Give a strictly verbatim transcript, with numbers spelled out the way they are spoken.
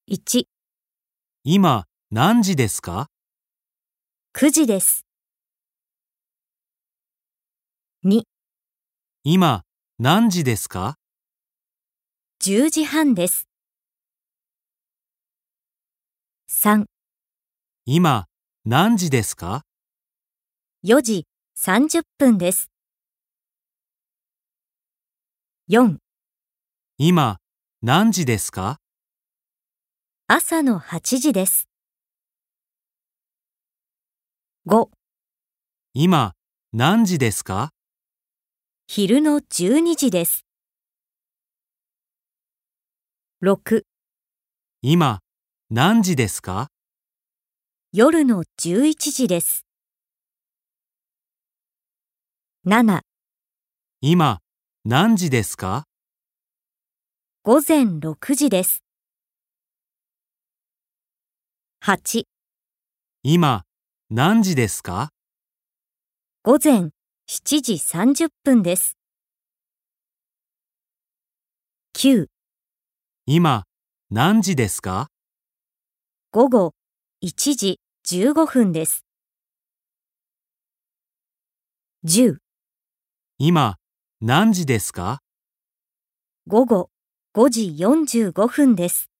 いち、 今何時ですか？ くじです。に、 今何時ですか？ じゅうじはんです。さん、 今何時ですか？ よじさんじゅっぷんです。よん、 今何時ですか？ 朝のはちじです。ご、 今何時ですか？ 昼のじゅうにじです。ろく、 今何時ですか？ 夜のじゅういちじです。なな、 今何時ですか？ 午前ろくじです。はち、 今何時ですか？ 午前しちじさんじゅっぷんです。きゅう、 今何時ですか？ 午後いちじじゅうごふんです。じゅう、 今何時ですか？ 午後ごじよんじゅうごふんです。